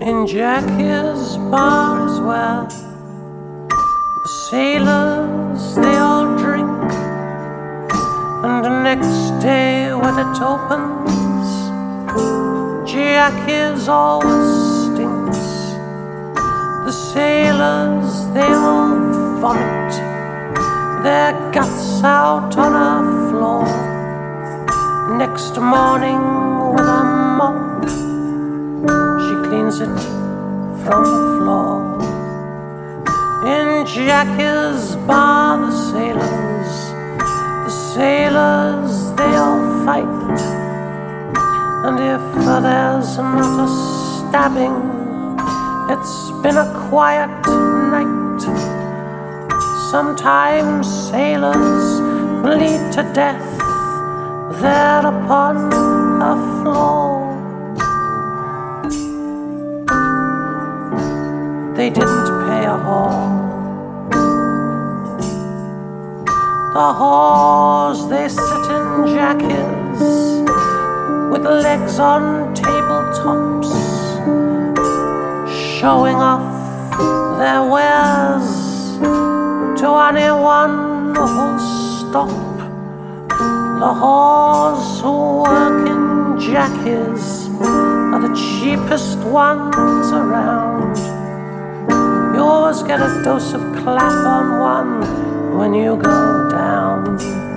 In Jackie's bar is where the sailors, they all drink, and the next day when it opens, Jackie's always stinks. The sailors, they all vomit their guts out on her floor. Next morning with a mop, she cleans it from the floor. In Jackie's bar, the sailors, they all fight. And if there's not a stabbing, it's been a quiet night. Sometimes sailors bleed to death there upon a floor. They didn't pay a whore. The whores, they sit in Jackie's with legs on tabletops, showing off their wares to anyone who'll stop. The whores who work in Jackie's are the cheapest ones around. You always get a dose of clap on one when you go down.